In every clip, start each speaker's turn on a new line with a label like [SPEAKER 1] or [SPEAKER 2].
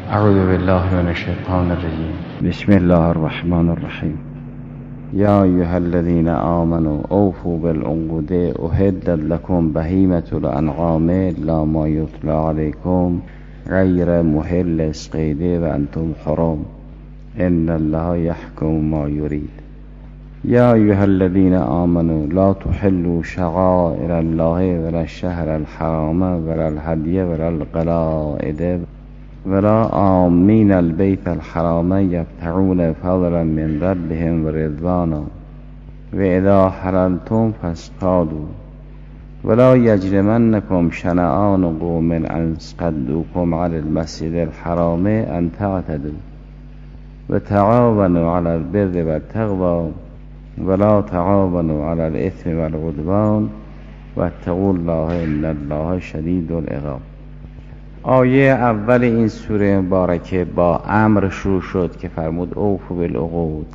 [SPEAKER 1] اعوذ بالله من الشیطان الرجیم.
[SPEAKER 2] بسم الله الرحمن الرحیم. یا ایها الذین آمنوا اوفوا بالعقود احلت لكم بهیمة الانعام لا ما یتلی علیکم غیر محل الصید و انتم حرم ان الله یحکم ما یرید. یا ایها الذین آمنوا لا تحلوا شعائر الله ولا الشهر الحرام ولا الهدی ولا القلائد ولا آمین البیت الحرام یبتغون فضلا من ربهم و رضوانا و اذا حللتم فاصطادوا ولا یجرمنکم شنآن قوم ان صدوکم علی المسجد الحرام ان تعتدوا و تعاونوا علی البر والتقوی ولا تعاونوا علی الاثم والعدوان واتقوا الله ان الله شدید العقاب. آیه اول این سوره مبارکه با امر شروع شد که فرمود اوفوا بالعقود.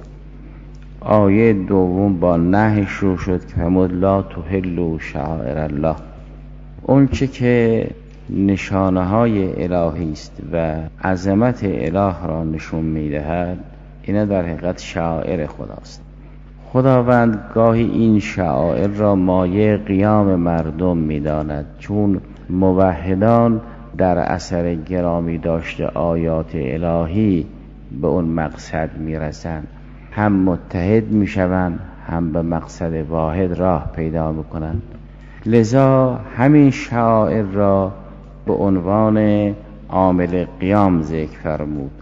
[SPEAKER 2] آیه دوم با نهی شروع شد که فرمود لا تحلوا شعائر الله. اون چه که نشانه های الهی است و عظمت اله را نشون میدهد، اینا در حقیقت شعائر خداست. خداوند گاهی این شعائر را مایه قیام مردم میداند، چون موحدان در اثر گرامی داشته آیات الهی به اون مقصد میرسند، هم متحد میشوند هم به مقصد واحد راه پیدا میکنند. لذا همین شعائر را به عنوان عامل قیام ذکر فرمود.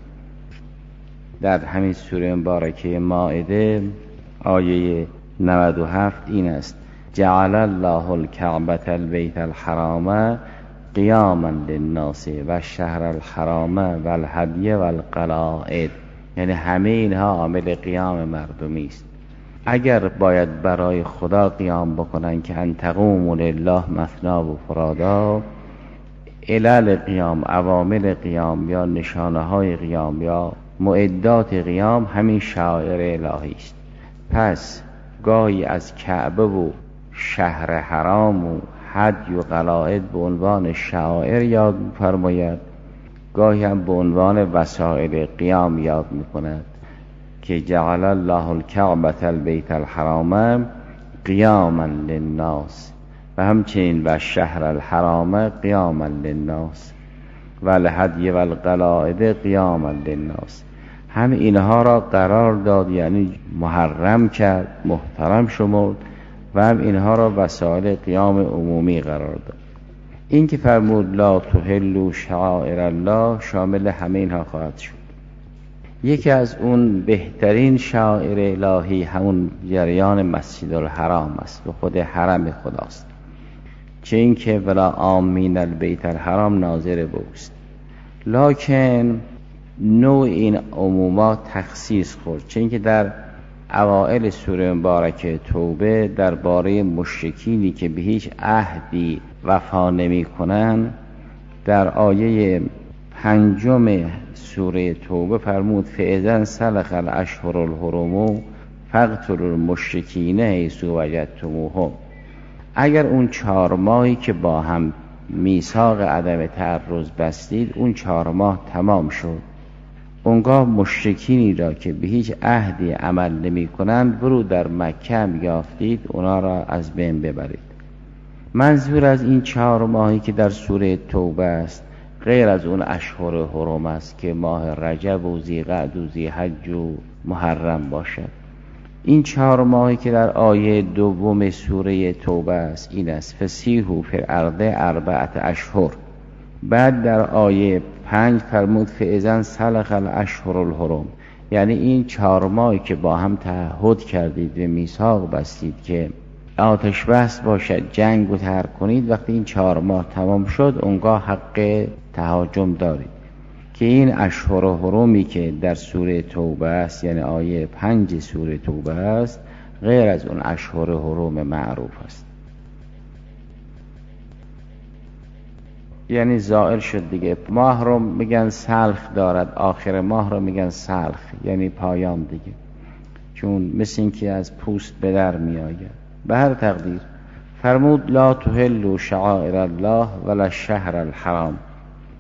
[SPEAKER 2] در همین سوره مبارکه مائده آیه 97 این است: جعل الله الکعبة البیت الحرام قیاما للناس و الشهر الحرام و الهدی و القلائد. یعنی همه اینها عامل قیام مردمی است. اگر باید برای خدا قیام بکنن که ان تقوموا لله مثنی و فرادا، علل قیام، عوامل قیام یا نشانه های قیام یا معدات قیام همین شعائر الهی است. پس گاهی از کعبه و شهر حرام و حد و قلائد به عنوان شعائر یاد فرماید، گاهی هم به عنوان وسائل قیام یاد میکند که جعل الله الکعبة البیت الحرام قیاما للناس و همچنین و شهر الحرام قیاما للناس و الهدی و القلائد قیاما للناس. هم اینها را قرار داد، یعنی محرم کرد، محترم شمرد و هم اینها را وسایل قیام عمومی قرار داد. این که فرمود لا تحلوا شعائر الله شامل همه اینها خواهد شد. یکی از اون بهترین شعائر الهی همون جریان مسجد الحرام است و خود حرم خداست، چه این که ولا آمین البیت الحرام ناظر بوست. لکن نوع این عمومات تخصیص خورد، چه این که در اوائل سوره مبارکه توبه درباره مشرکینی که به هیچ عهدی وفا نمی کنن، در آیه 5 سوره توبه فرمود فاذا انسلخ الاشهر الحرم فاقتلوا المشرکین حیث وجدتموهم. اگر اون 4 ماهی که با هم میثاق عدم تعرض بستید اون 4 ماه تمام شد، اونگاه مشرکینی را که به هیچ عهدی عمل نمی کنند برو در مکه هم یافتید اونا را از بین ببرید. منظور از این 4 ماهی که در سوره توبه است غیر از اون اشهر حرم است که ماه رجب و ذیقعد و ذیحج و محرم باشد. این 4 ماهی که در آیه 2 سوره توبه است این است فسیحوا فی الارض 4 اشهر. بعد در آیه 5 فرمود فاذا انسلخ الاشهر الحرم، یعنی این 4 ماهی که با هم تعهد کردید و میثاق بستید که آتش بس باشد، جنگ رو ترک کنید، وقتی این 4 ماه تمام شد اونگاه حق تهاجم دارید. که این اشهر حرمی که در سوره توبه است، یعنی آیه 5 سوره توبه است، غیر از اون اشهر حرم معروف است. یعنی زائل شد دیگه. ماه رو میگن سلخ دارد، آخر ماه رو میگن سلخ، یعنی پایان دیگه، چون مثل این که از پوست به در میآید. به هر تقدیر فرمود لا تحلوا شعائر الله ولا الشهر الحرام.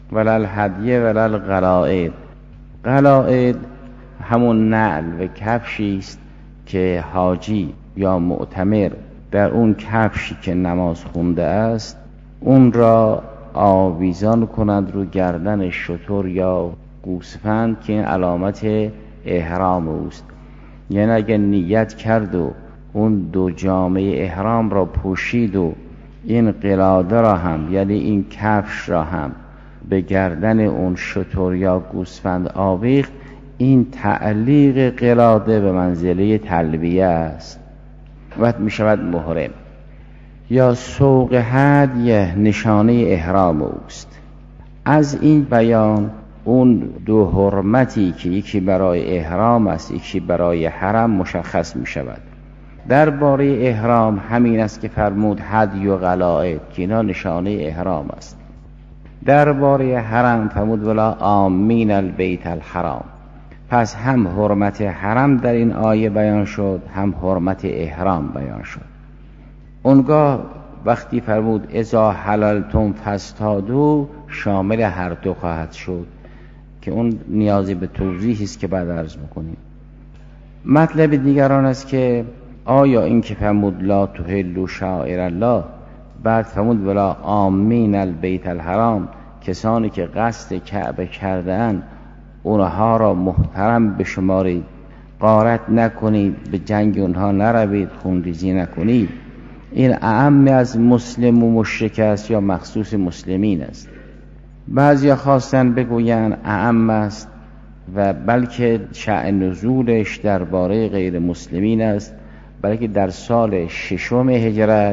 [SPEAKER 2] ولا الهدیه ولا القلائد. قلائد همون نعل و کفشی است که حاجی یا معتمر در اون کفشی که نماز خونده است اون را آویزان کند رو گردن شتر یا گوسفند که این علامت احرام اوست. یعنی اگر نیت کرد و اون دو جامه احرام را پوشید و این قلاده را هم یعنی این کفش را هم به گردن اون شتر یا گوسفند آویخت، این تعلیق قلاده به منزله تلبیه است و می شود محرم. یا سوق هدیه نشانه احرام اوست. از این بیان اون دو حرمتی که یکی برای احرام است یکی برای حرم مشخص می شود. درباره احرام همین است که فرمود هدی و قلائد که اینا نشانه احرام است. درباره حرم فرمود ولا آمین البیت الحرام. پس هم حرمت حرم در این آیه بیان شد هم حرمت احرام بیان شد. اونگاه وقتی فرمود اذا حللتم فاصطادوا شامل هر دو خواهد شد که اون نیازی به توضیحی است که بعد عرض میکنیم. مطلب دیگران است که آیا این که فرمود لا تحلوا شعائر الله بعد فرمود ولا آمین البیت الحرام، کسانی که قصد کعبه کردن اونها را محترم بشمارید، غارت نکنید، به جنگ اونها نروید، خونریزی نکنید، این اعم از مسلم و مشرک است یا مخصوص مسلمین است؟ بعضیا خواستن بگویند اعم است و بلکه شأن نزولش درباره غیر مسلمین است، بلکه در سال 6 هجرت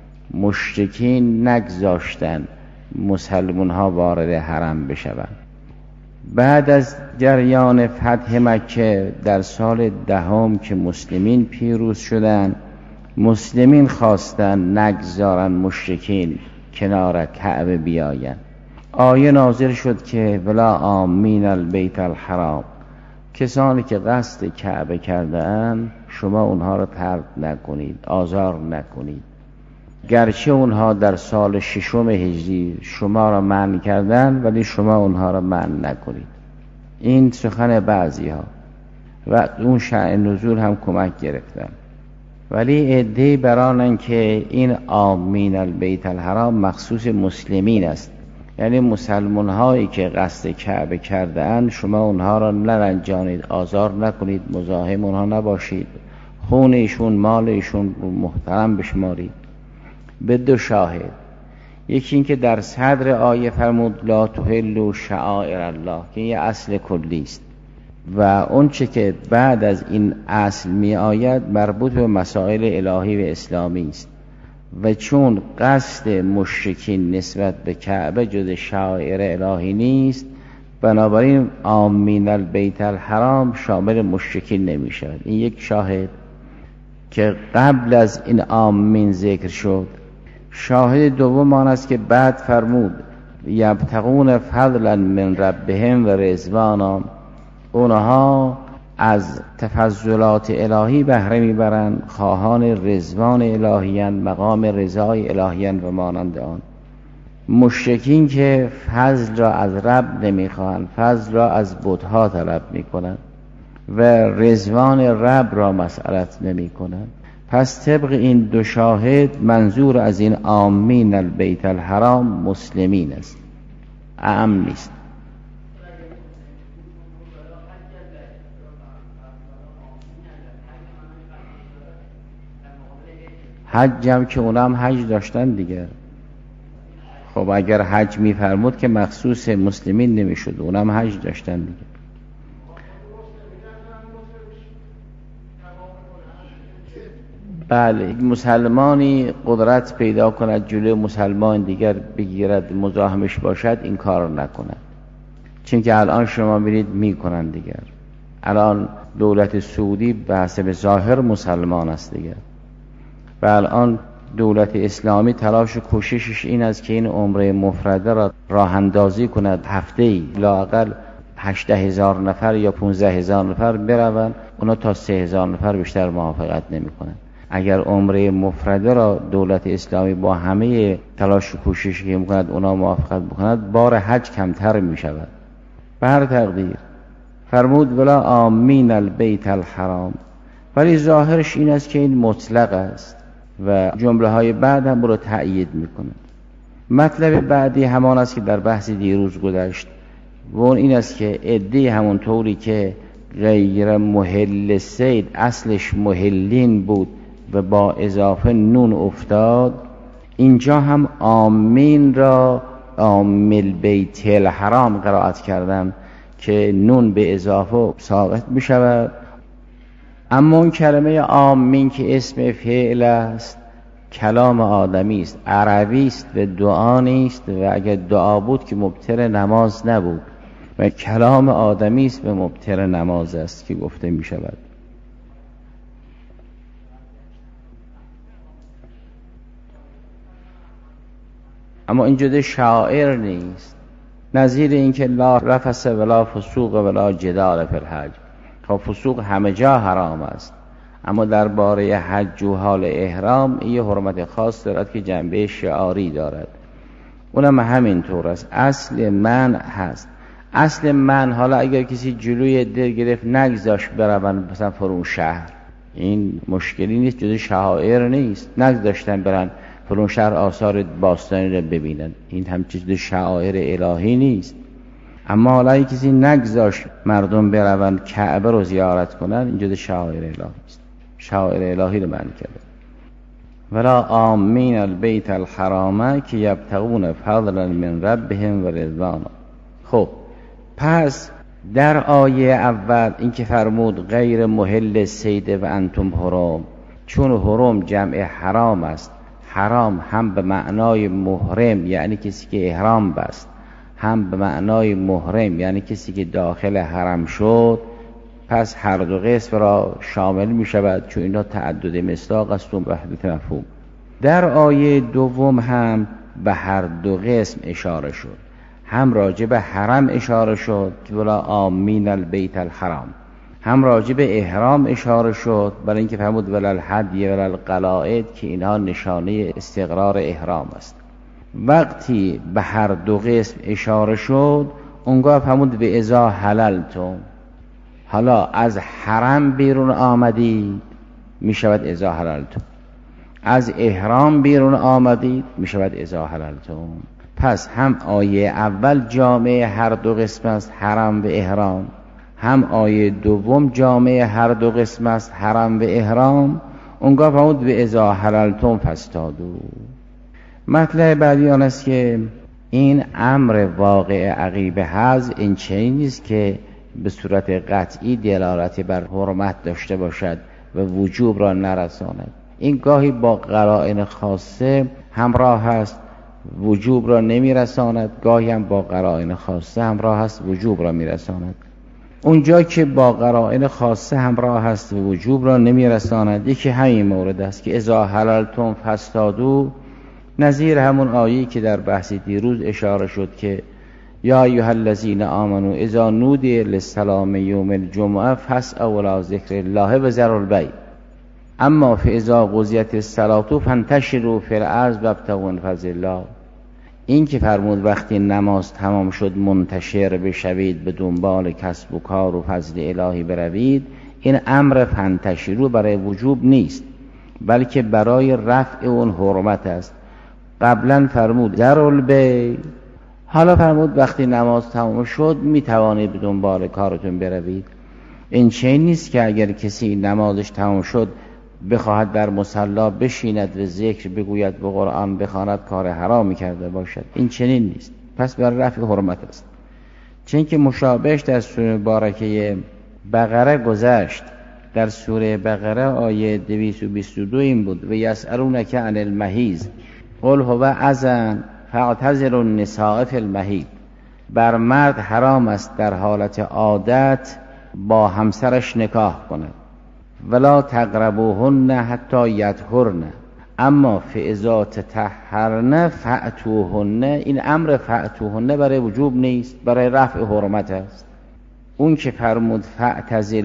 [SPEAKER 2] مشرکین نگذاشتن مسلمان ها وارد حرم بشوند. بعد از جریان فتح مکه در سال 10 که مسلمین پیروز شدند، مسلمین خواستن نگذارن مشرکین کنار کعبه بیاین. آیه نازل شد که ولا آمین البیت الحرام، کسانی که قصد کعبه کرده‌اند شما اونها را طرد نکنید، آزار نکنید، گرچه اونها در سال 6 هجری شما را منع کردن ولی شما اونها را منع نکنید. این سخن بعضی ها و اون شأن نزول هم کمک گرفتن، ولی عده‌ای برانن که این آمین البیت الحرام مخصوص مسلمین است، یعنی مسلمان هایی که قصد کعبه کرده اند شما اونها را نرنجانید، آزار نکنید، مزاحم اونها نباشید، خون ایشون مال ایشون محترم بشمارید. به دو شاهد، یکی این که در صدر آیه فرمود لا تحلوا شعائر الله که یه اصل کلی است و اون چه که بعد از این اصل می آید مربوط به مسائل الهی و اسلامی است و چون قصد مشرکین نسبت به کعبه جز شعائر الهی نیست، بنابراین آمین البیت الحرام شامل مشرکین نمی شود. این یک شاهد که قبل از این آمین ذکر شد. شاهد دوم آن است که بعد فرمود یبتغون فضلا من ربهم و رضوانا، اونها از تفضلات الهی بهره میبرند، خواهان رضوان الهیان، مقام رضای الهیان و مانند آن. مشرکین که فضل را از رب نمیخواهند، فضل را از بت‌ها طلب میکنند و رضوان رب را مسئلت نمیکنند. پس طبق این دو شاهد منظور از این آمین البیت الحرام مسلمین است، اعم نیست. حج هم که اونم حج داشتن دیگه. خب اگر حج میفرمود که مخصوص مسلمین نمیشد، اونم حج داشتن دیگه. بله، مسلمانی قدرت پیدا کند جلوی مسلمان دیگر بگیرد مزاحمش باشد، این کار نکند، چون که الان شما میرید میکنن دیگر. الان دولت سعودی به حسب ظاهر مسلمان است دیگر و الان دولت اسلامی تلاش و کوششش این است که این عمره مفرده را راه اندازی کند، هفته‌ای لااقل 18,000 نفر یا 15,000 نفر بروند، اونا تا 3,000 نفر بیشتر موافقت نمی کنند. اگر عمره مفرده را دولت اسلامی با همه تلاش و کوششی که می‌کند اونا موافقت بکند، بار حج کمتر می‌شود. به هر تقدیر فرمود ولا آمین البیت الحرام، ولی ظاهرش این است که این مطلق است و جمله های بعد هم رو تأیید می‌کند. مطلب بعدی همان است که در بحث دیروز گذشت و اون این است که عده‌ای همونطوری که غیر محل صید اصلش محلین بود و با اضافه نون افتاد، اینجا هم آمین را آمل بیت الحرام قرائت کردم که نون به اضافه ساقط می شود. اما اون کلمه آمین که اسم فعل است کلام آدمی است، عربی است و دعا نیست، و اگر دعا بود که مبتر نماز نبود و کلام آدمی است و مبتر نماز است که گفته می شود. اما اینجا شاعر نیست، نظیر این که لا رفث ولا فسوق ولا جدال فی الحج. خب فسوق همه جا حرام است، اما درباره حج و حال احرام یه حرمت خاص دارد که جنبه شعاری دارد، اونم همینطور است. اصل منع هست. اصل منع حالا اگر کسی جلوی در گرفت نگذاشت برون مثلا فرون شهر، این مشکلی نیست، جز شعائر نیست. نگذاشتن برن فرون شهر آثار باستانی رو ببینن، این هم چیز شعائر الهی نیست. اما حالا کسی نگذاشت مردم برون کعبه رو زیارت کنن، اینجا شعائر الهی است، شعائر الهی رو معنی کرده. ولا آمین البیت الحرام که یبتغون فضلا من ربهم و رضوانا. خب پس در آیه اول این که فرمود غیر محل صید و انتم حرم، چون حرم جمع حرام است، حرام هم به معنای محرم یعنی کسی که احرام بست، هم به معنای محرم یعنی کسی که داخل حرم شد، پس هر دو قسم را شامل می شود، چون اینا تعدد مصداق است و وحدت مفهوم. در آیه دوم هم به هر دو قسم اشاره شد، هم راجع به حرم اشاره شد ولا آمین البیت الحرام، هم راجع به احرام اشاره شد برای اینکه فرمود ولا الهدی ولا القلائد که اینها نشانه استقرار احرام است. وقتی به هر دو قسم اشاره شد اونگاه فرمود به اذا حللتم، حالا از حرم بیرون آمدید می شود اذا حللتم، از احرام بیرون آمدید می شود اذا حللتم. پس هم آیه اول جامعه هر دو قسم است، حرم و احرام، هم آیه دوم جامعه هر دو قسم است، حرم و احرام. اونگاه فرمود به اذا حللتم فاصطادوا. مطلب بعدی آن است که این امر واقع عقیب حج این چنین نیست که به صورت قطعی دلالتی بر حرمت داشته باشد و وجوب را نرساند. این گاهی با قرائن خاصه همراه است، وجوب را نمیرساند، گاهی هم با قرائن خاصه همراه است، وجوب را میرساند. اونجا که با قرائن خاصه همراه است و وجوب را نمیرساند، یکی همین مورد است که اذا حللتم فاصطادوا، نظیر همون آیه‌ای که در بحث دیروز اشاره شد که یا ایها الذین آمنوا اذا نودی للصلاة یوم الجمعه فاسعوا الی ذکر الله و ذروا البیع اما فاذا قضیت الصلاة فانتشروا فی الارض وابتغوا من فضل الله. این که فرمود وقتی نماز تمام شد منتشر بشوید، به دنبال کسب و کار و فضل الهی بروید، این امر فانتشروا برای وجوب نیست بلکه برای رفع اون حرمت است. قبلا فرمود ذروا البیع، حالا فرمود وقتی نماز تمام شد می توانید به دنبال کارتون بروید. این چنین نیست که اگر کسی نمازش تمام شد بخواهد در مصلی بشیند و ذکر بگوید و قرآن بخواند کار حرامی کرده باشد، این چنین نیست. پس بر رفع حرمت است. چون که مشابهش در سوره مبارکه بقره گذشت. در سوره بقره آیه 222 این بود و یسألونک عن المحیض قل هو اذن فاعتزلوا النساء فی المحیض. بر مرد حرام است در حالت عادت با همسرش نکاح کند، ولا تقربوهن حتی یطهرن اما فاذا تطهرن فأتوهن. این امر فأتوهن برای وجوب نیست، برای رفع حرمت است. اون که فرمود فاعتزلوا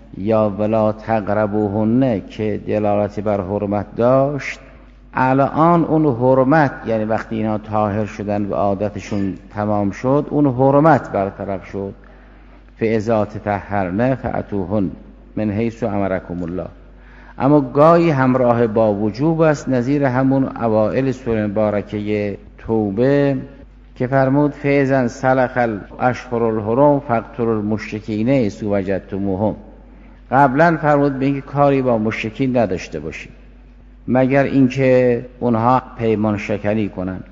[SPEAKER 2] یا ولا تقربوهن که دلالتی بر حرمت داشت، الان اون حرمت، یعنی وقتی اینا طاهر شدن و عادتشون تمام شد، اون حرمت برطرف شد. فاذا تطهرن فاتوهن من حیث امرکم الله. اما گاهی همراه با وجوب است، نظیر همون اوائل سوره مبارکه توبه که فرمود فاذا سلخ الاشهر الحرم فاقتلوا المشرکین حیث وجدتموهم. قبلا فرمود به اینکه کاری با مشرکین نداشته باشید مگر اینکه اونها پیمان شکنی کنند.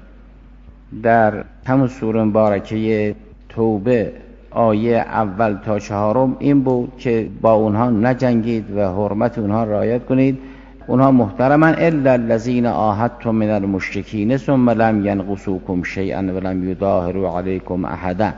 [SPEAKER 2] در همون سوره مبارکه توبه آیه اول تا 4 این بود که با اونها نجنگید و حرمت اونها رعایت کنید. اونها محترما الا الذين عاهدتم من المشرکین ثم لم ينقصوكم شيئا ولم يظاهروا عليكم احدا.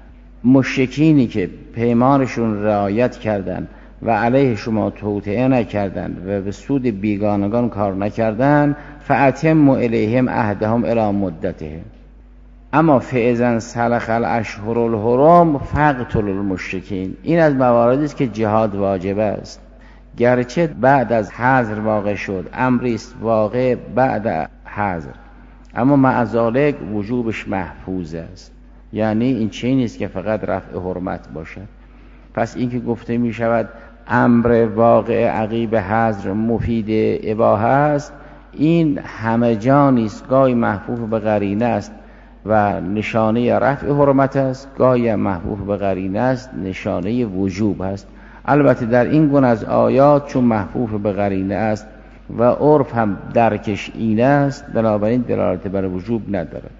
[SPEAKER 2] مشرکینی که پیمانشون رعایت کردند و علیه شما توطئه نکردند و به سود بیگانگان کار نکردند، فاتموا الیهم عهدهم الی مدتهم. اما فاذا سلخ الاشهر الحرم فاقتلوا المشرکین. این از مواردی است که جهاد واجب است، گرچه بعد از حظر واقع شد، امری است واقع بعد حظر، اما مع ذلک وجوبش محفوظ است. یعنی این چیزی نیست که فقط رفع حرمت باشد. پس این که گفته می شود امر واقع عقیب حظر مفید اباحه است، این همه جا نیست. گاهی محفوظ به قرینه است و نشانه رفع حرمت است، گاهی محفوظ به قرینه است نشانه وجوب است. البته در این گونه از آیات چون محفوظ به قرینه است و عرف هم درکش این است، بنابراین دلالت بر وجوب ندارد.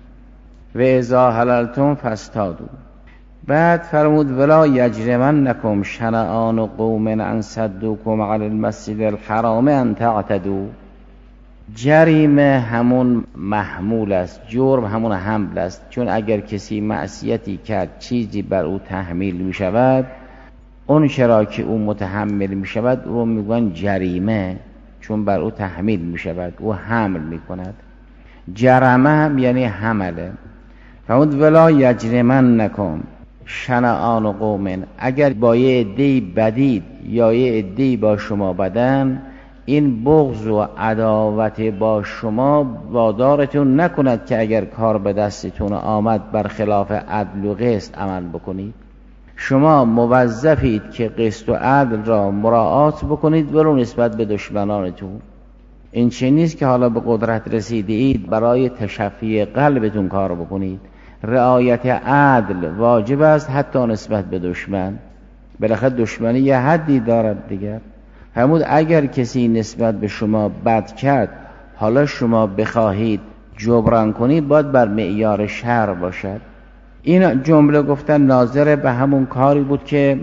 [SPEAKER 2] و اذا حللتم فاصطادوا. بعد فرمود ولا یجرمنکم شنآن قوم ان صدوکم علی المسجد الحرام ان تعتدوا. جریمه همون محمول است، جرم همون حمل است. چون اگر کسی معصیتی کرد چیزی بر او تحمیل می شود، اون چرا که او متحمل می شود او میگن جریمه، چون بر او تحمیل می شود، او حمل می کند. جرمه هم یعنی حمله. فرمود ولا یجرمنکم شنآن قوم. اگر با یه عده‌ای بدید یا یه عده‌ای با شما بدن، این بغض و عداوت با شما وادارتون نکند که اگر کار به دستتون آمد بر خلاف عدل و قسط عمل بکنید. شما موظفید که قسط و عدل را مراعات بکنید ولو نسبت به دشمنانتون. این چه نیست که حالا به قدرت رسیدید برای تشفی قلبتون کار بکنید. رعایت عدل واجب است حتی نسبت به دشمن. بالاخره دشمنی یه حدی دارد دیگر. فرمود اگر کسی نسبت به شما بد کرد، حالا شما بخواهید جبران کنید، باید بر معیار شرع باشد. این جمله گفتن ناظر به همون کاری بود که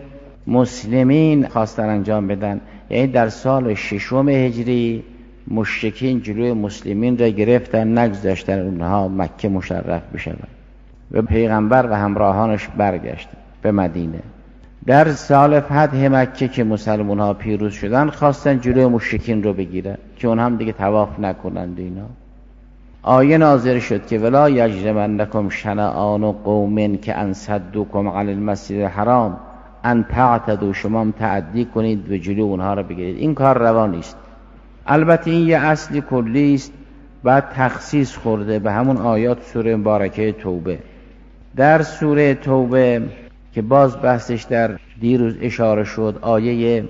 [SPEAKER 2] مسلمین خواستن انجام بدن. یعنی در سال 6 هجری مشرکین جلوی مسلمین را گرفتن، نگذاشتن اونها مکه مشرف بشوند و پیغمبر و همراهانش برگشتن به مدینه. در سال فتح مکه که مسلمان ها پیروز شدن، خواستن جلوی مشرکین رو بگیرن که اون هم دیگه طواف نکنند. اینا آیه نازل شد که ولا یجرمنکم شنآن قوم که ان صدوکم علی المسجد الحرام ان تعتدوا. شما هم تعدی کنید و جلوی اونها رو بگیرید. این کار روا نیست. البته این یه اصلی کلی است، بعد تخصیص خورده به همون آیات سوره مبارکه توبه. در سوره توبه که باز بحثش در دیروز اشاره شد، آیه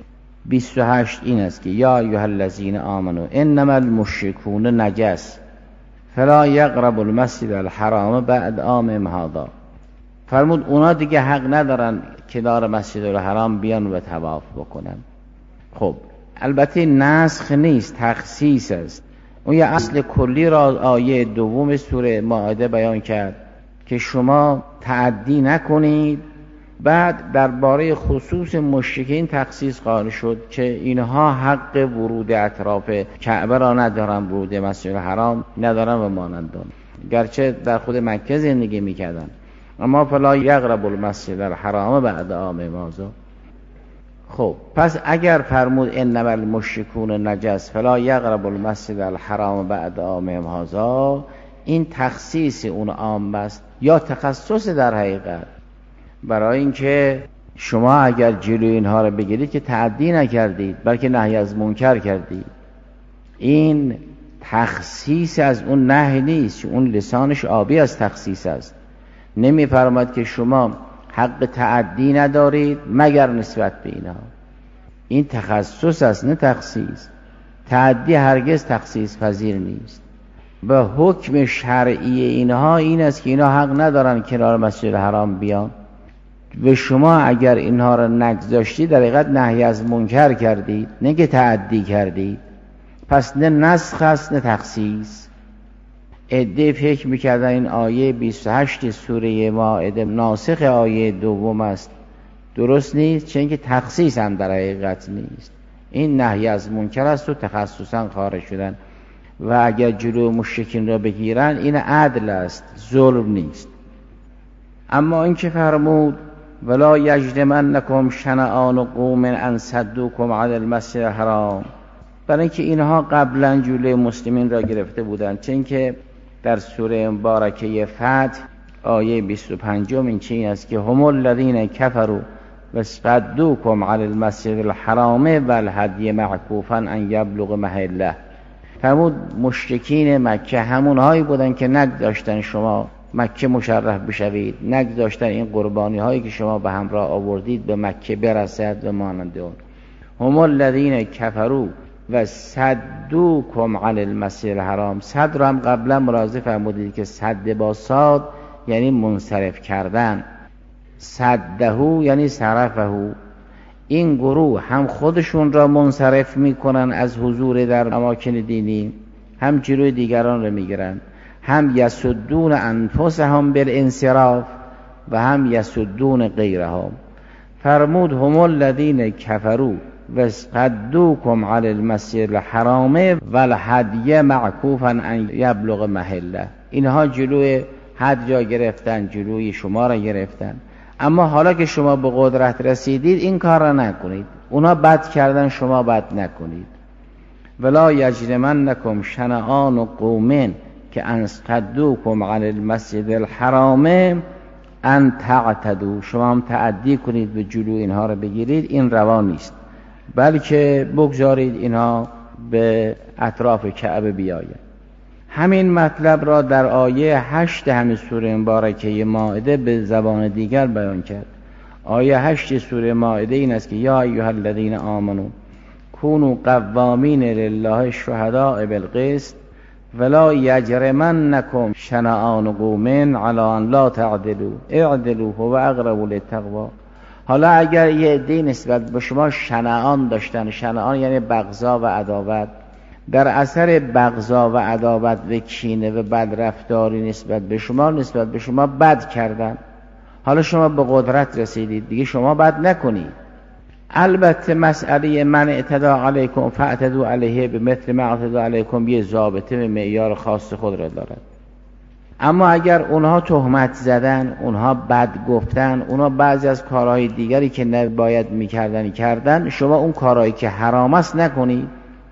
[SPEAKER 2] 28 این است که یا ایها الذین آمنوا انما المشرکون نجس فلا یقربوا المسجد الحرام بعد عامهم هذا. فرمود اونا دیگه حق ندارن کنار مسجد الحرام بیان و طواف بکنن. خب البته نسخ نیست، تخصیص است. اون یه اصل کلی را آیه 2 سوره مائده بیان کرد که شما تعدی نکنید. بعد درباره خصوص مشرکین تخصیص قائل شد که اینها حق ورود اطراف کعبه را ندارن، ورود مسجد الحرام ندارن و مانندان، گرچه در خود مکه زندگی میکردن. اما فلا یقربوا المسجد الحرام بعد عامهم هذا. خب پس اگر فرمود انما المشرکون نجس فلا یقربوا المسجد الحرام بعد عامهم هذا، این تخصیص اون عام است یا تخصص در حقیقت؟ برای اینکه شما اگر جلوی اینها رو بگیرید که تعدی نکردید، بلکه نهی از منکر کردید. این تخصیص از اون نهی نیست، اون لسانش آبی از تخصیص است. نمی‌فرماید که شما حق تعدی ندارید مگر نسبت به اینها. این تخصص است نه تخصیص. تعدی هرگز تخصیص پذیر نیست. به حکم شرعی اینها این است که اینها حق ندارن کنار مسجد حرام بیان. به شما اگر اینها را نگذاشتید در حقیقت نهی از منکر کردید، نه که تعدی کردید. پس نه نسخ است نه تخصیص. عده فکر میکردن این آیه 28 سوره مائده ناسخ آیه دوم است. درست نیست، چون که تخصیص هم در حقیقت نیست. این نهی از منکر است و تخصصا خارج شدن. و اگر جلو مشرکین را بگیرن این عدل است، ظلم نیست. اما این که فرمود ولا یجرمنکم شنآن قوم ان صدوکم عن المسجد الحرام، برای اینکه اینها قبلا جلوی مسلمین را گرفته بودند. چون که در سوره مبارکه فتح آیه 25 این چنین است که هم الذین کفروا وصدوکم عن المسجد الحرام والهدی معکوفا ان یبلغ محله. فرمود مشرکین مکه همونهایی بودن که نگذاشتن شما مکه مشرف بشوید، نگذاشتن این قربانی هایی که شما به همراه آوردید به مکه برسد و مانند اون. هم الذین کفروا و صدوکم عن المسجد الحرام. صد را هم قبلا ملاحظه فرمودید که صد با صاد یعنی منصرف کردن، صدهو یعنی صرفهو. این گروه هم خودشون را منصرف میکنن از حضور در اماکن دینی، هم جلوی دیگران را میگیرن، هم یسدون انفسهم بالانصراف و هم یسدون غیرهم. فرمود هم الذین کفروا وصدوکم عن المسجد الحرام والهدی معکوفا ان یبلغ محله. اینها جلوی حد جا گرفتن، جلوی شما را گرفتن. اما حالا که شما به قدرت رسیدید این کار را نکنید. اونا بد کردن، شما بد نکنید. ولا یجرمنکم شنآن قوم که ان صدوکم عن المسجد الحرام ان تعتدوا. شما هم تعدی کنید به جلو اینها را بگیرید، این روا نیست. بلکه بگذارید اینها به اطراف کعبه بیاید. همین مطلب را در آیه 8 همین سوره مبارکه مائده به زبان دیگر بیان کرد. آیه 8 سوره مائده این است که یا ایها الذین آمنوا کونوا قوامین لله شهداء بالقسط ولا یجرمنکم شنآن قوم علی ان لا تعدلوا اعدلوا هو اقرب للتقوی. حالا اگر یه عده نسبت به شما شنآن داشتن، شنآن یعنی بغضا و عداوت، در اثر بغضا و عداوت و کینه و بدرفتاری نسبت به شما بد کردن، حالا شما به قدرت رسیدید دیگه شما بد نکنید. البته مسئله من اعتدا علیکم فاعتدوا علیه بمثل ما اعتدا علیکم یه ضابطه و معیار خاص خود را دارد. اما اگر اونها تهمت زدن، اونها بد گفتن، اونها بعضی از کارهای دیگری که نباید میکردن کردن، شما اون کارهایی که حرام است نکنید.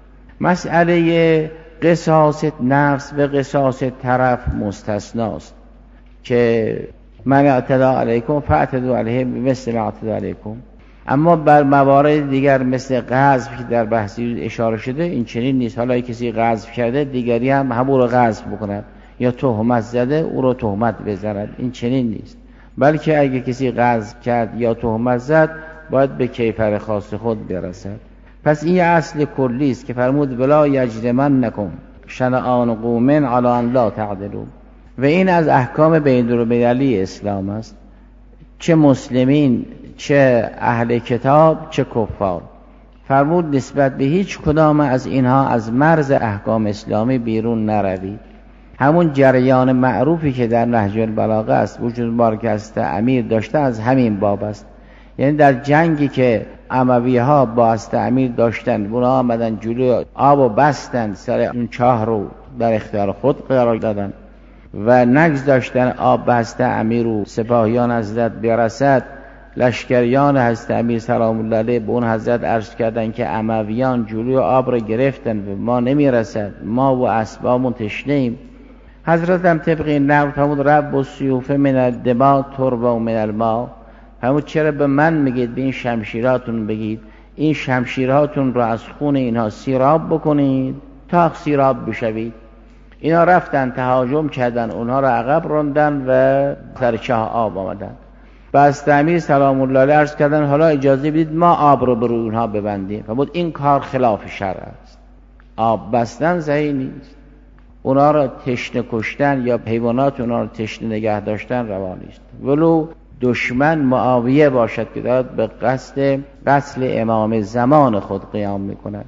[SPEAKER 2] مسئله قصاص نفس و قصاص طرف مستثناست که من اعتدا علیکم فاعتدوا علیه بمثل ما اعتدا علیکم. اما بر موارد دیگر مثل قذف که در بحثی اشاره شده این چنین نیست. حالا کسی قذف کرده دیگری هم همون رو قذف بکند، یا تهمت زده او رو تهمت بزند، این چنین نیست. بلکه اگه کسی قذف کرد یا تهمت زد باید به کیفر خاص خود برسد. پس این اصل کلی است که فرمود ولا یجرمنکم شنآن قوم علی ان لا تعدلوا. و این از احکام بین‌المللی اسلام است، چه مسلمین چه اهل کتاب چه کفار. فرمود نسبت به هیچ کدام از اینها از مرز احکام اسلامی بیرون نروید. همون جریان معروفی که در نهج البلاغه است، وجود بارک است امیر داشته، از همین باب است. یعنی در جنگی که امویه ها با است امیر داشتن، اونا آمدن جلوی آب و بستن، سر اون چاه رو در اختیار خود قرار دادن و نگذاشتن آب بست امیر و سپاهیان حضرت برسد. لشکریان حضرت امیر سلام الله علیه به اون حضرت عرض کردن که امویان جلوی آب رو گرفتن و ما نمیرسد، ما و اسبامون تشنه‌ایم. حضرت هم طبق این نقل فرمود رب السیوف من الدماء تربه من الماء.
[SPEAKER 3] همون چرا به من میگید به این شمشیراتون بگید این شمشیرهاتون رو از خون اینها سیراب بکنید تا سیراب بشوید. اینا رفتن تهاجم کردن، اونها رو عقب راندن و سر چاه آب آمدن. بستمی سلام الله علیه عرض کردن حالا اجازه بدید ما آب رو بر اونها ببندیم. فرمود این کار خلاف شرع است، آب بستن صحیح نیست. اونها رو تشنه کشتن یا حیوانات اونها رو تشنه نگه داشتن روا نیست. ولو دشمن معاویه باشد که دارد به قصد قتل امام زمان خود قیام میکند.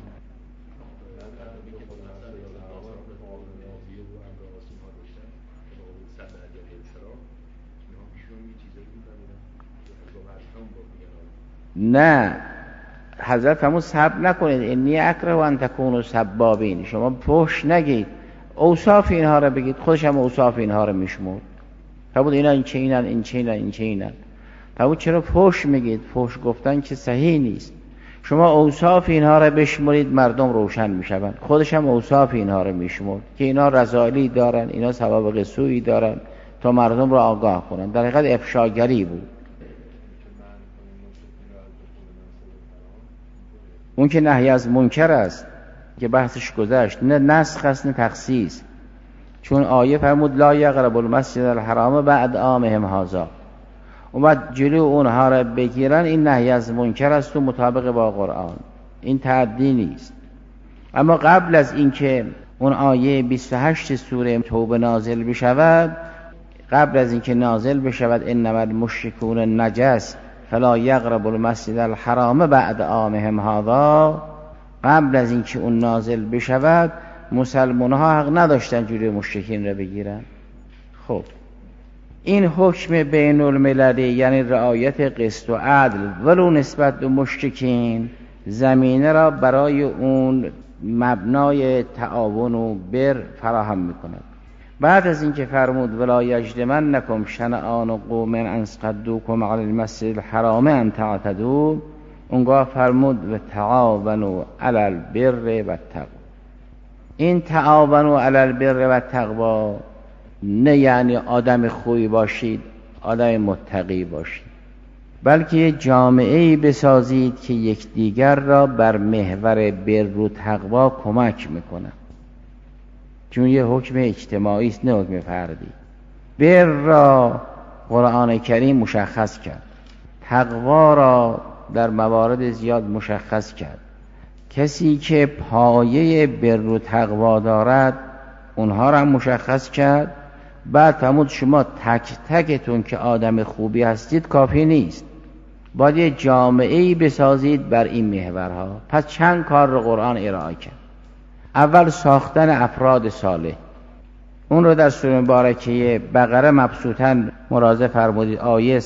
[SPEAKER 3] نه حضرت فرمود سب نکنید انی اکره ان تکونوا سبابین، شما فحش نگید، اوصاف اینها رو بگید. خودش هم اوصاف اینها رو میشمرد. فرمود اینا این چه اینن این چه اینن این چه اینن. فرمود چرا فحش میگید؟ فحش گفتن که صحیح نیست. شما اوصاف اینها رو بشمرید مردم روشن میشوند. خودش هم اوصاف اینها رو میشمرد که اینا رذائلی دارن، اینا سوابق سوئی دارن تا مردم رو آگاه کنن. در حقیقت افشاگری بود. اون که نهی از منکر است که بحثش گذشت، نه نسخ است نه تخصیص. چون آیه فرمود لا یقربوا المسجد الحرام بعد عامهم هذا، اومد جلو اونها را بگیرن، این نهی از منکر است و مطابق با قرآن، این تعدی نیست. اما قبل از اینکه اون آیه 28 سوره توبه نازل بشود، قبل از اینکه نازل بشود انما المشرکون نجس فلا یقربوا المسجد الحرام بعد عامهم هذا، قبل از اینکه اون نازل بشود مسلمان ها حق نداشتن جلوی مشرکین را بگیرن. خب این حکم بین المللی یعنی رعایت قسط و عدل ولو نسبت به مشرکین زمینه را برای اون مبنای تعاون و بر فراهم میکند. بعد از اینکه فرمود ولا یجرمنکم شنآن قوم ان صدوکم علی المسجد الحرام ان تعتدوا، اونگاه فرمود و تعاونوا علی البر و التقوا. این تعاونوا علی البر و التقوا نه یعنی آدم خوبی باشید، آدم متقی باشید، بلکه یه جامعه‌ای بسازید که یکدیگر را بر محور بر و تقوا کمک میکنه. چون یه حکم اجتماعی است نه حکم فردی. بر را قرآن کریم مشخص کرد، تقوا را در موارد زیاد مشخص کرد. کسی که پایه بر و تقوا دارد اونها را مشخص کرد. بعد فرمود شما تک تکتون که آدم خوبی هستید کافی نیست، باید یه جامعه‌ای بسازید بر این محورها. پس چند کار رو قرآن ارائه کرد. اول ساختن افراد صالح، اون رو در سوره مبارکه بقره مبسوطاً مراجعه فرمودید. آیه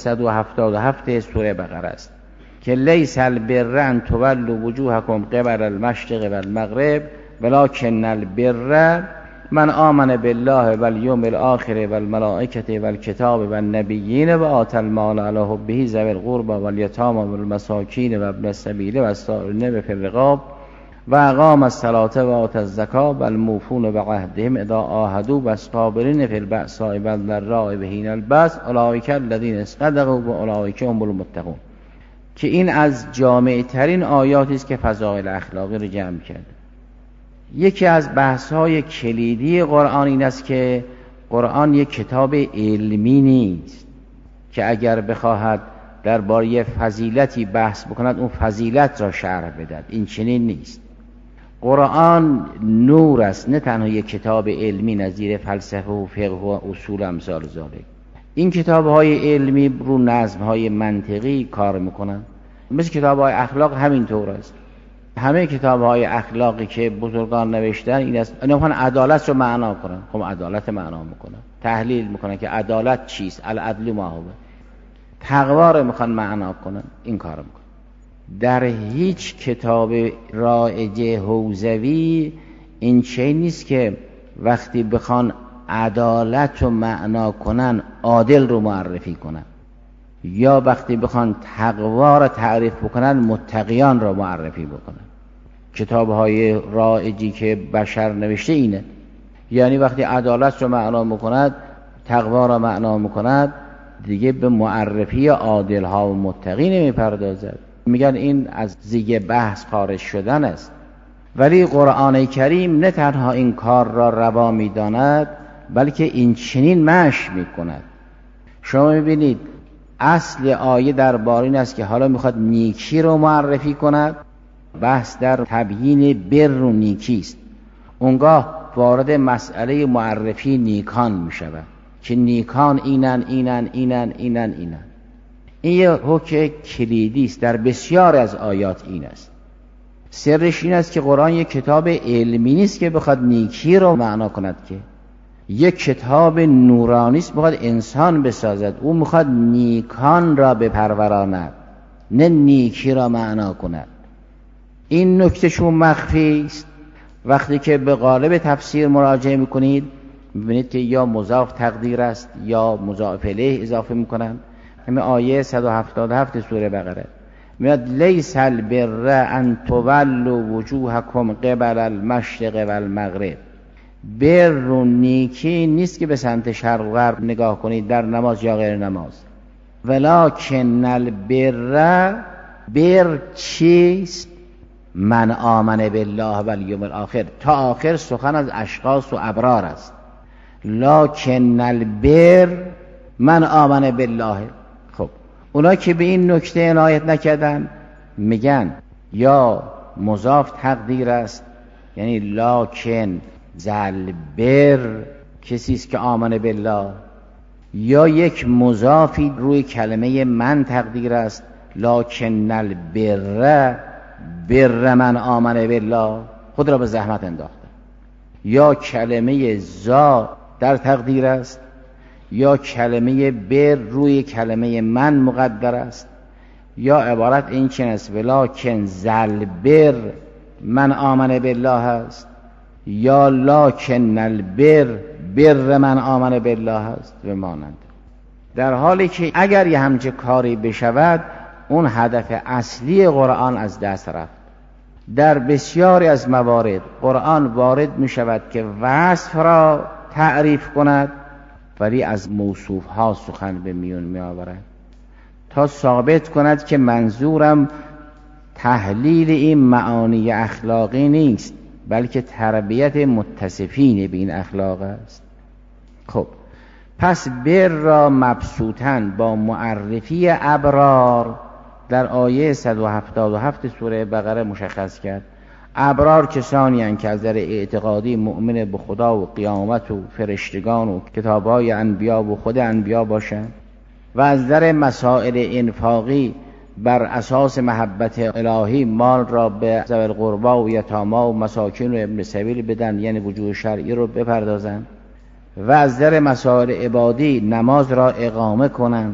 [SPEAKER 3] 177 سوره بقره است که لیس البر ان تولوا وجوهکم قبل المشرق والمغرب ولکن البر من آمن بالله والیوم الآخر والملائکة والکتاب والنبیین و آتی المال علی حبه ذوی القربى والیتامی والمساکین و ابن السبیل و السائلین فی الرقاب و اقام الصلاة و آتی الزکاة والموفون بعهدهم اذا عاهدوا والصابرین فی البأساء والضراء و حین البأس اولئک الذین صدقوا و اولئک هم المتقون. که این از جامع ترین آیاتی است که فضائل اخلاقی رو جمع کرده. یکی از بحث‌های کلیدی قرآن این است که قرآن یک کتاب علمی نیست که اگر بخواهد درباره فضیلتی بحث بکند اون فضیلت را شرح بدهد. این چنین نیست. قرآن نور است، نه تنها یک کتاب علمی نظیر فلسفه و فقه و اصول امثال ذالک. این کتاب‌های علمی رو نظم‌های منطقی کار میکنن، مثل کتاب‌های اخلاق همینطور است. همه کتاب‌های اخلاقی که بزرگان نوشتن این است، اینا عدالت رو معنا کنن. خب عدالت معنا میکنن، تحلیل میکنن که عدالت چیست، العدل ما هو. تقوا رو میخوان معنا کنن، این کارو میکنن. در هیچ کتاب رایجه حوزوی این چیز نیست که وقتی بخوان عدالت رو معنا کنن عادل رو معرفی کنن، یا وقتی بخوان تقوا رو تعریف بکنن متقیان رو معرفی بکنن. کتاب‌های رایجی که بشر نوشته اینه، یعنی وقتی عدالت رو معنا میکند، تقوا رو معنا میکند، دیگه به معرفی عادل ها و متقی نمیپردازد، میگن این از زیگ بحث خارج شدن است. ولی قرآن کریم نه تنها این کار را روا میداند بلکه این چنین مشی میکند. شما میبینید اصل آیه درباره این است که حالا میخواد نیکی رو معرفی کند، بحث در تبیین بر و نیکی است. اونگاه وارد مسئله معرفی نیکان میشود که نیکان اینن اینن اینن اینن اینن. این یه حکم کلیدی است در بسیار از آیات این است. سرش این است که قرآن یک کتاب علمی نیست که بخواد نیکی رو معنا کند، که یک کتاب نورانی است بخواد انسان بسازد. او میخواد نیکان را بپروراند، نه نیکی را معنا کند. این نکته چون مخفی است، وقتی که به قالب تفسیر مراجعه میکنید میبینید که یا مضاف تقدیر است یا مضاف الیه اضافه میکنن. همین آیه 177 سوره بقره میاد لیس البر ان تولوا وجوهکم قبل المشرق والمغرب. بر و نیکی نیست که به سمت شرق و غرب نگاه کنید در نماز یا غیر نماز. ولکن البر، بر چیست؟ من آمن بالله و الیوم الاخر. تا آخر سخن از اشخاص و ابرار است. لکن البر من آمن بالله. خب اونا که به این نکته عنایت نکردن میگن یا مضاف تقدیر است، یعنی لکن ذل بر کسی است که آمن بالله، یا یک مضافی روی کلمه من تقدیر است، لکن البر بر من آمن بالله، خود را به زحمت انداخته. یا کلمه زا در تقدیر است، یا کلمه بر روی کلمه من مقدر است، یا عبارت این چنین است ولکن ذل بر من آمن بالله است، یا لکن البر بر من آمن بالله است و مانند. در حالی که اگر یه همچه کاری بشود اون هدف اصلی قرآن از دست رفت. در بسیاری از موارد قرآن وارد می شود که وصف را تعریف کند ولی از موصوف ها سخن به میون می آورد تا ثابت کند که منظورم تحلیل این معانی اخلاقی نیست بلکه تربیت متصفین به این اخلاق است. خب پس بر را مبسوطاً با معرفی ابرار در آیه 177 سوره بقره مشخص کرد. ابرار کسانی هستند که از در اعتقادی مؤمن به خدا و قیامت و فرشتگان و کتاب‌های انبیا و خود انبیا باشند و از در مسائل انفاقی بر اساس محبت الهی مال را به ذوی القربا و یتاما و مساکین و ابن سبیل بدن، یعنی وجوه شرعی رو بپردازند، و از در مسائل عبادی نماز را اقامه کنند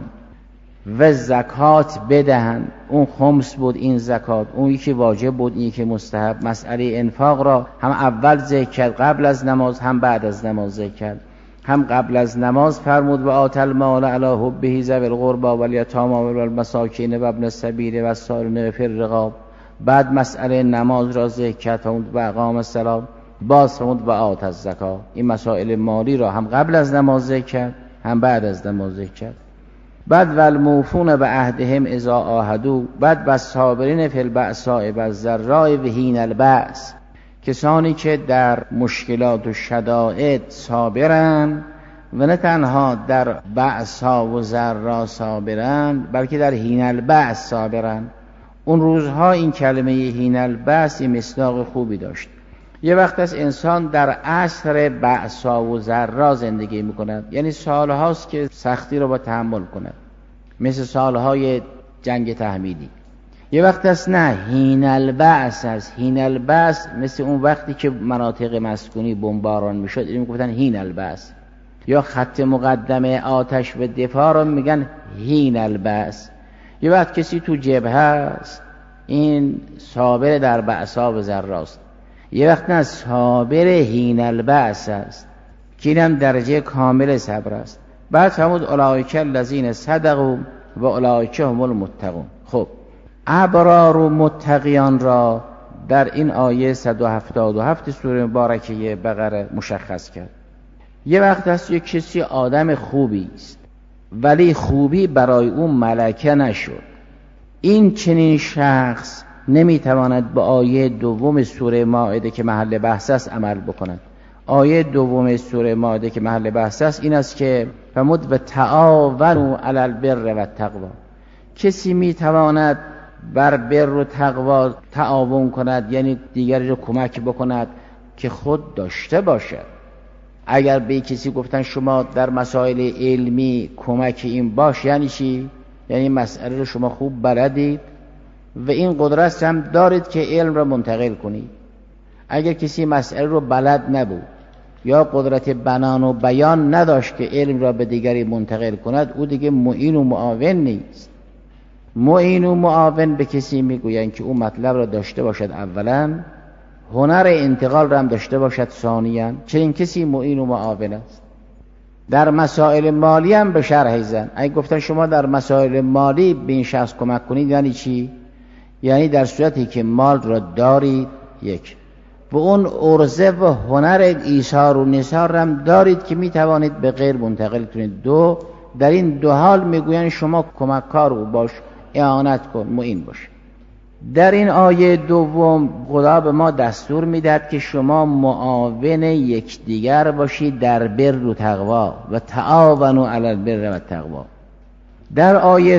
[SPEAKER 3] و زکات بدهند. اون خمس بود، این زکات، اون یکی واجب بود، این یکی مستحب. مسئله انفاق را هم اول ذکر کرد قبل از نماز، هم بعد از نماز ذکر کرد. هم قبل از نماز فرمود و آت المال علی حبه ذوی القربا والیتاما والمساکین و ابن السبیل والسائلین فی الرقاب. بعد مسئله نماز را ذکر کرد و اقام الصلاة، باز فرمود و آت الزکات. این مسائل مالی را هم قبل از نماز ذکر کرد هم بعد از نماز ذکر کرد. بعد والموفون بعهدهم اذا عاهدوا، بعد والصابرین فی البأساء والضراء و حین البأس، کسانی که در مشکلات و شدائد صابرند و نه تنها در بأسا و ضرا صابرند بلکه در حین البأس صابرند. اون روزها این کلمه حین البأس مصداق خوبی داشت. یه وقت از انسان در عصر بأسا و ضرا زندگی میکند، یعنی سالهاست که سختی رو با تحمل کند، مثل سالهای جنگ تحمیدی. یه وقت است نه، حین البأس است. حین البأس مثل اون وقتی که مناطق مسکونی بمباران میشد، این میگفتن حین البأس. یا خط مقدم آتش و دفاع رو میگن حین البأس. یه وقت کسی تو جبهه است، این صابر در بأسا و ضراست. یه وقت نه، صابر حین البأس است که اینم درجه کامل صبر است. بعد فرمود اولئک الذین صدقوا و اولئک هم المتقون. خب ابرار و متقیان را در این آیه 177 سوره مبارکه بقره مشخص کرد. یه وقت است یک کسی آدم خوبی است ولی خوبی برای او ملکه نشد. این چنین شخص نمیتواند به آیه دوم سوره مائده که محل بحث است عمل بکند. آیه دوم سوره مائده که محل بحث است این است که فرمود و تعاونوا علی البر و التقوا. کسی میتواند بر بر و تقوا تعاون کند، یعنی دیگری رو کمک بکند که خود داشته باشد. اگر به کسی گفتن شما در مسائل علمی کمک این باش، یعنی چی؟ یعنی مسئله رو شما خوب بلدید و این قدرت هم دارید که علم را منتقل کنید. اگر کسی مسئله رو بلد نبود یا قدرت بنان و بیان نداشت که علم را به دیگری منتقل کند، او دیگه معین و معاون نیست. معین و معاون به کسی میگویند که او مطلب را داشته باشد اولا، هنر انتقال را هم داشته باشد ثانیاً. چنین کسی معین و معاون است. در مسائل مالی هم به شرح زن. اگه گفتن شما در مسائل مالی به این شخص کمک کنید، یعنی چی؟ یعنی در صورتی که مال را دارید، یک، و اون عرضه و هنر ایثار و نثار هم دارید که میتوانید به غیر منتقل کنید. دو، در این دو حال میگویند شما کمککار او باش، اعانت کن، معین باش. در این آیه دوم خدا به ما دستور میدهد که شما معاون یکدیگر باشید در بر و تقوا و تعاونوا علی البر و التقوا. در آیه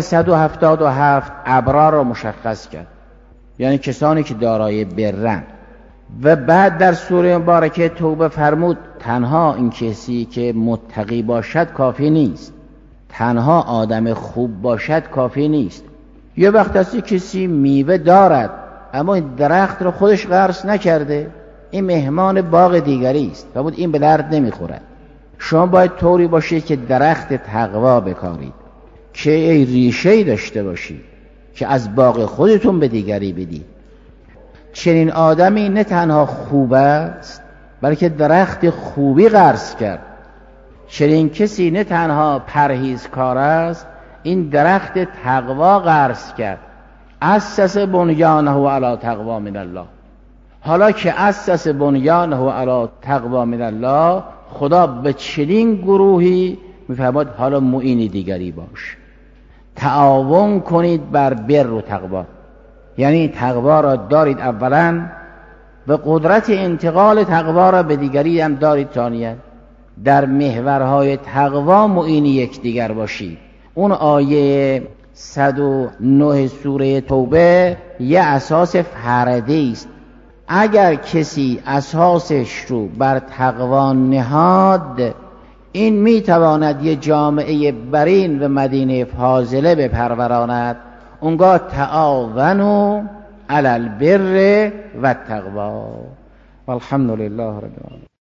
[SPEAKER 3] 177 ابرار را مشخص کرد، یعنی کسانی که دارای برن. و بعد در سوره مبارکه توبه فرمود تنها این کسی که متقی باشد کافی نیست، تنها آدم خوب باشد کافی نیست. یه وقت هستی کسی میوه دارد اما این درخت رو خودش غرس نکرده، این مهمان باغ دیگری است، فرمود این به درد نمیخورد. شما باید طوری باشید که درخت تقوا بکارید، که ای ریشه‌ای داشته باشید که از باغ خودتون به دیگری بدید. چنین آدمی نه تنها خوب است بلکه درخت خوبی غرس کرد. چنین کسی نه تنها پرهیزکار است، این درخت تقوا غرس کرد. اسس بنیانه علی تقوا من الله. حالا که اسس بنیانه علی تقوا من الله، خدا به چنین گروهی میفرماد حالا معین دیگری باش، تعاون کنید بر بر و تقوا. یعنی تقوا را دارید اولا و قدرت انتقال تقوا را به دیگری هم دارید ثانیاً. در محورهای تقوا معین یکدیگر باشید. اون آیه 109 سوره توبه یه اساس فردی است. اگر کسی اساسش رو بر تقوا نهاد، این میتواند یه جامعه برین و مدینه فاضله بپروراند. اونگاه تعاونوا علی البر و التقوا. والحمد لله رب العالمین.